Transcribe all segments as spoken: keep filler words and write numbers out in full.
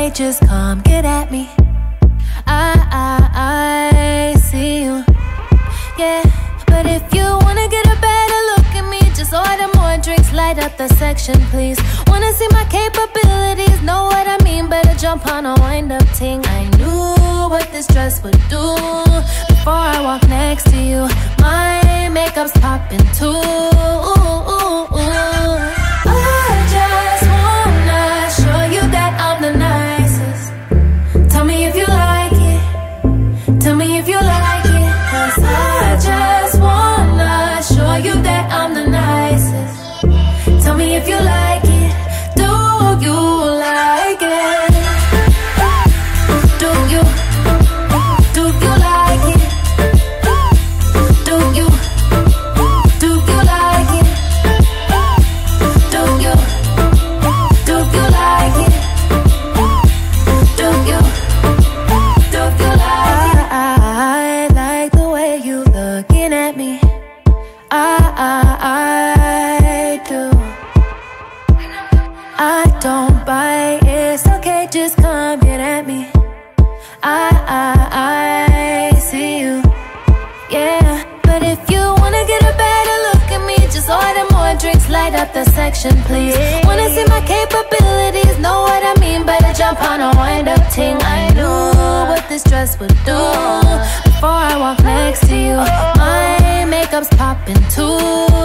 okay, just come get at me. I, I, I see you, yeah. But if you wanna get a better look at me, just order more drinks, light up the section, please. Wanna see my capabilities, know what I mean? Better jump on a wind-up ting. I knew what this dress would do before I walk next to you. My makeup's popping too. I just wanna show you that I'm the nicest. Tell me if you like it. Tell me if you like it. 'Cause I just wanna show you that I'm the nicest. Tell me if you like it. Do you like it? Do you? Do you like it? Do you? Do you like it? Do you? Do you like it? Do you? Do you like it? I, I like the way you looking at me. I, I, I do. I don't bite, it's okay, just come get at me. I, I, I see you, yeah. But if you wanna get a better look at me, just order more drinks, light up the section, please. Wanna see my capabilities, know what I mean? Better jump on a wind-up ting. I knew what this dress would do before I walk next to you. My makeup's popping too.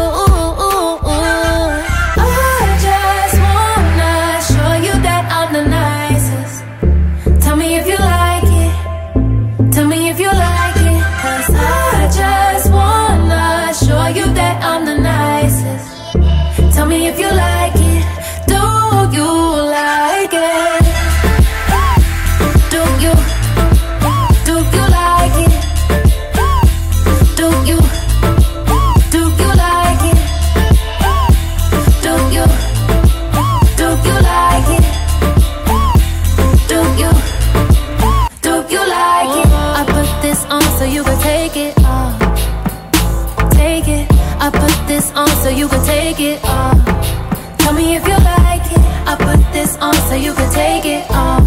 I just wanna show you that I'm the nicest. Tell me if you like it. Tell me if you like it. 'Cause I just wanna show you that I'm the nicest. Tell me if you like it. Do you like it? Do you? Do you like it? Do you? Do you like it? Do you? Do you like it? Do you? Do you like it? I put this on so you can take it off. Take it. I put this on so you can take it off. Tell me if you like it. I put this on so you can take it off.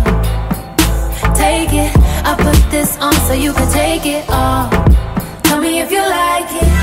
Take it. I put this on so you can take it off. Tell me if you like it.